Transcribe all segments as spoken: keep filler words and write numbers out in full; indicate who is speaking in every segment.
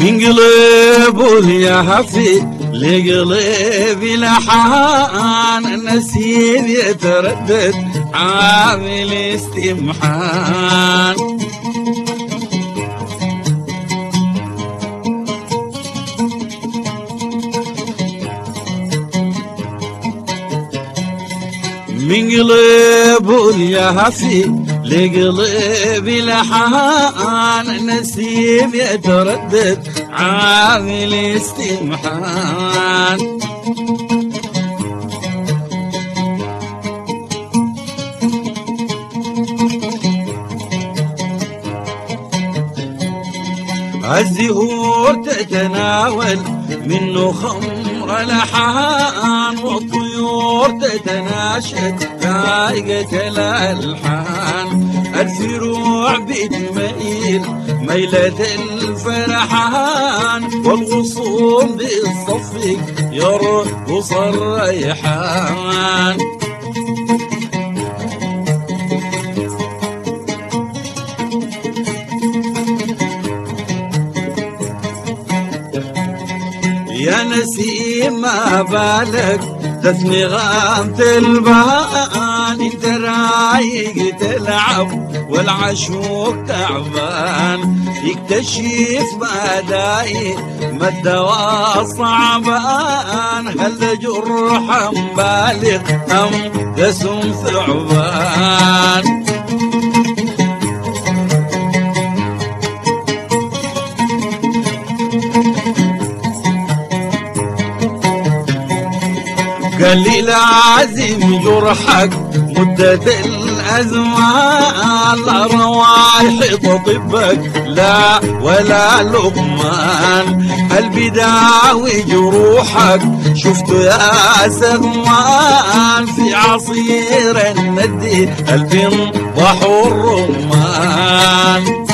Speaker 1: من قلب يا حفي لقلبي لحان النسيم يتردد عامل استمحان. من قلب يا حفي لقلبي لحان نسيم يتردد عامل استمحان. الزهور تتناول منه خمر لحان والطيور تتناشد رايقة الألحان. الفروع بتميل ميلة الفرحان والغصون بالصفق يرقص الريحان. يا نسيم ما بالك تثني غامة البان، انت رايق تلعب والعشوق تعبان. يكتشف ما داير ما الدواء صعبان، هل جرح بالغ ام قسم ثعبان. قال لي لازم جرحك مدة الأزمان، لا روايح تطبك لا ولا لقمان. البداوي جروحك شفته يا سغمان، في عصير الندي البنضح والرمان.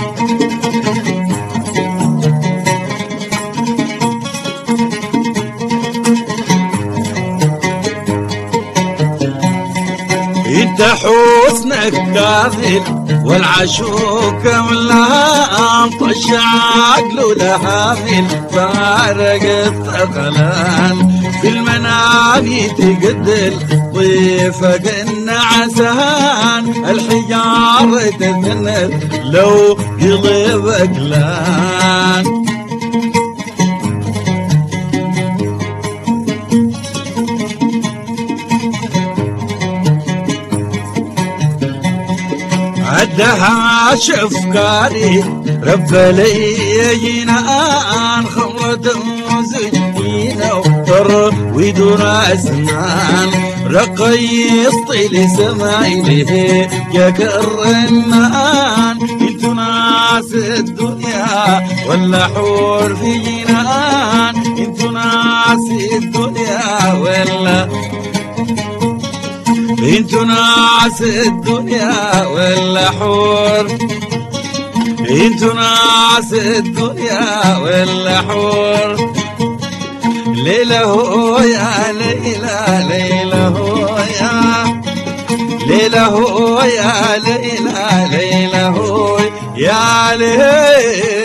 Speaker 1: انت حسنك كاذب والعشوق ملان، طش عقله لهافل فارقت ثقلان. في المنام يتقدل ضيفك النعسان، الحجارة تثنت لو قلبك لان. عدها شفقاري رب لي جنان، خمرة وزجينة وترويد اسنان. رقيصت لسمايله يكر النان، انت ناس الدنيا ولا حور في جنان. انت ناس الدنيا ولا انتو ناس الدنيا ولا حور. انتو ناس الدنيا ولا حور. ليلة هو يا ليلة، ليلة هو يا ليلة هو يا ليلة، ليلة هو يا ليلة.